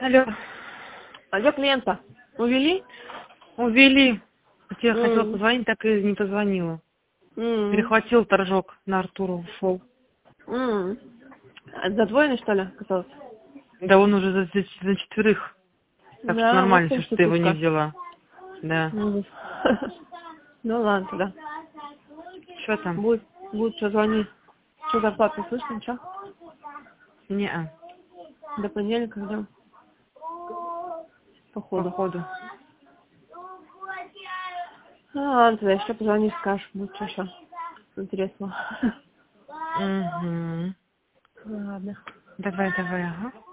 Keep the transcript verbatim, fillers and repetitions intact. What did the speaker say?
Алло. Алло, клиента. Увели? Увели. Я Mm. хотела позвонить, так и не позвонила. Mm. Перехватил торжок на Артуру, ушел. Mm. Задвоенный, что ли, оказалось? Да он уже за, за, за четверых. Так Да, что нормально, вот все, что ты его не пушка. взяла. Да. Mm. Ну ладно тогда. Что там? Будет, будет что звонить. Что зарплату не слышно, ничего? Не-а. До понедельника ждем. Походу. Походу. А, ладно, тогда еще позвонишь, скажешь, будет что еще интересно. Угу. Ладно. Давай, давай, ага.